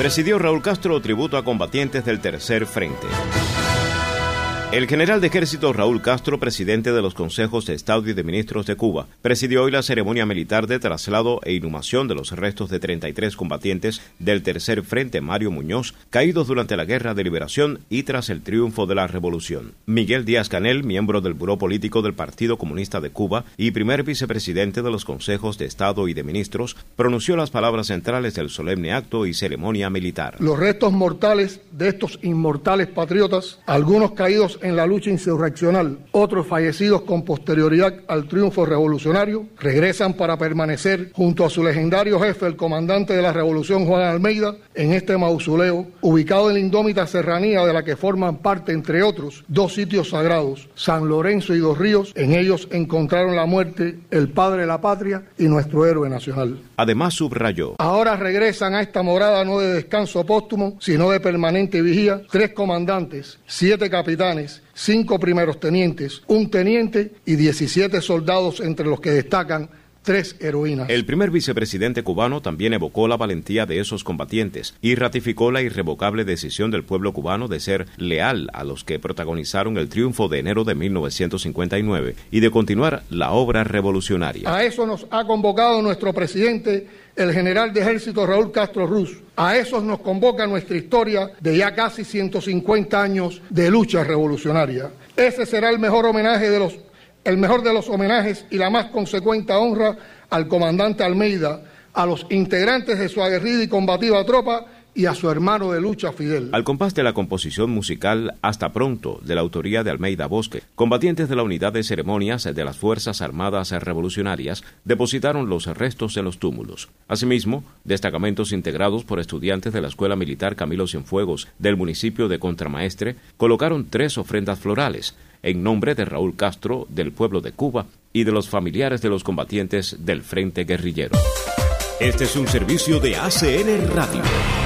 Presidió Raúl Castro tributo a combatientes del Tercer Frente. El general de ejército Raúl Castro, presidente de los Consejos de Estado y de Ministros de Cuba, presidió hoy la ceremonia militar de traslado e inhumación de los restos de 33 combatientes del Tercer Frente Mario Muñoz, caídos durante la Guerra de Liberación y tras el triunfo de la Revolución. Miguel Díaz-Canel, miembro del Buró Político del Partido Comunista de Cuba y primer vicepresidente de los Consejos de Estado y de Ministros, pronunció las palabras centrales del solemne acto y ceremonia militar. Los restos mortales de estos inmortales patriotas, algunos caídos en la lucha insurreccional, otros fallecidos con posterioridad al triunfo revolucionario, regresan para permanecer junto a su legendario jefe, el comandante de la Revolución, Juan Almeida, en este mausoleo, ubicado en la indómita serranía de la que forman parte, entre otros, dos sitios sagrados, San Lorenzo y Dos Ríos. En ellos encontraron la muerte el padre de la patria y nuestro héroe nacional. Además subrayó: ahora regresan a esta morada no de descanso póstumo, sino de permanente vigía, 3 comandantes, 7 capitanes, 5 primeros tenientes, 1 teniente y 17 soldados, entre los que destacan 3 heroínas. El primer vicepresidente cubano también evocó la valentía de esos combatientes y ratificó la irrevocable decisión del pueblo cubano de ser leal a los que protagonizaron el triunfo de enero de 1959 y de continuar la obra revolucionaria. A eso nos ha convocado nuestro presidente, el general de ejército Raúl Castro Ruz. A eso nos convoca nuestra historia de ya casi 150 años de lucha revolucionaria. Ese será el mejor de los homenajes y la más consecuente honra al comandante Almeida, a los integrantes de su aguerrida y combativa tropa y a su hermano de lucha Fidel. Al compás de la composición musical Hasta Pronto, de la autoría de Almeida Bosque, combatientes de la Unidad de Ceremonias de las Fuerzas Armadas Revolucionarias depositaron los restos en los túmulos. Asimismo, destacamentos integrados por estudiantes de la Escuela Militar Camilo Cienfuegos del municipio de Contramaestre colocaron 3 ofrendas florales en nombre de Raúl Castro, del pueblo de Cuba y de los familiares de los combatientes del Frente Guerrillero. Este es un servicio de ACN Radio.